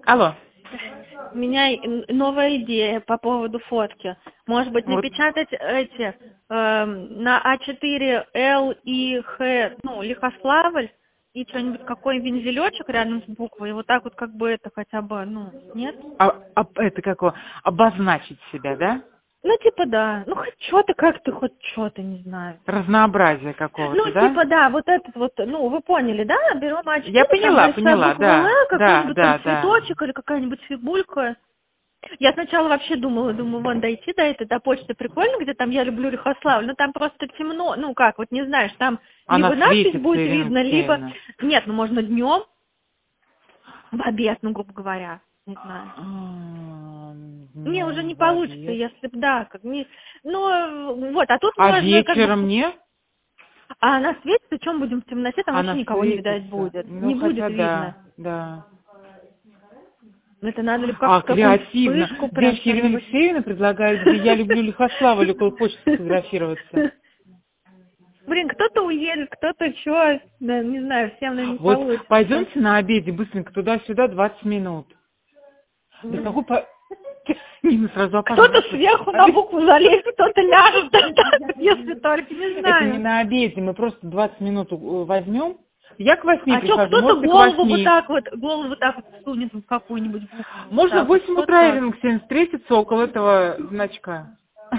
Алло. У меня новая идея по поводу фотки. Может быть, Вот. напечатать эти на А4 Л и Х, ну, Лихославль, и что-нибудь, какой вензелечек рядом с буквой, и вот так вот как бы это хотя бы, ну, нет? Это какое? Обозначить себя, да? Ну, типа, да. Ну, хоть что-то, как-то, хоть что-то, не знаю. Разнообразие Ну, какого-то, да? типа, да, вот этот вот, ну, вы поняли, да? Берем А4, Я там поняла, большая буква да, Л, да, какой-нибудь там да, да. цветочек или какая-нибудь фигулька. Я сначала вообще думаю, вон дойти до этой, до почты прикольно, где там я люблю Лихославль, но там просто темно, ну как, вот не знаешь, там либо Она надпись светится, будет Ирина видно, либо... Алексеевна. Нет, ну можно днем, в обед, ну, грубо говоря, не знаю. Не, уже Днем не в получится, обед. если бы, да, как не... Ну, вот, а тут А можно как бы... вечером нет? А она светится, чем будем в темноте, там вообще Она никого не видать светится. будет, Ну, не будет хотя видно. да, да. Это надо ли А, какую-нибудь креативно. вспышку, прям Девочки, Ирина что-нибудь. Алексеевна предлагает, где я люблю Лихославль, около почты сфотографироваться. Блин, кто-то уедет, кто-то что, да, не знаю, всем, наверное, не Вот получится. пойдемте на обеде быстренько туда-сюда 20 минут. Да какой Нина сразу Кто-то опаздывает. сверху на букву залезет, кто-то ляжет, если только, не Это не знаю. на обеде, мы просто 20 минут возьмем. Я к 8 А что, прихожу, кто-то можете к голову вот 8. так вот, голову вот так вот сунет в какую-нибудь букву, вот Можно в так вот, 8 утра, кто-то... Ирина Алексеевна, встретиться около этого значка.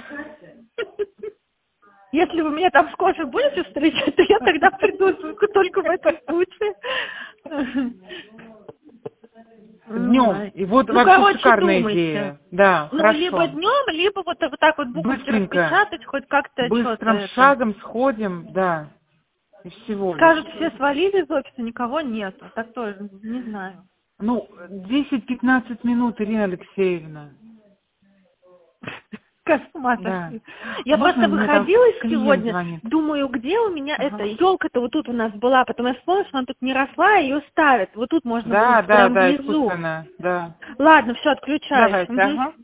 Если вы меня там с кофе будете встречать, то я тогда приду только в этом случае. Днем. И вот Ну, вообще короче, шикарная думайте. идея. Да, Ну, либо хорошо. днем, либо вот так вот буковки Быстренько, распечатать, хоть как-то что-то быстрым это. шагом сходим, да, и всего лишь. Скажут, все свалили из офиса, никого нету. Так тоже, не знаю. Ну, 10-15 минут, Ирина Алексеевна. Как с ума Да. сошли. А Я можно просто мне там выходила клиент сегодня, звонит? думаю, где у меня Ага. эта елка-то вот тут у нас была, потом я вспомнила, что она тут не росла, ее ставят. Вот тут можно Да, будет да, прям да, внизу. искусственно, да. Ладно, все, отключаюсь. Давайте, Мгм. ага.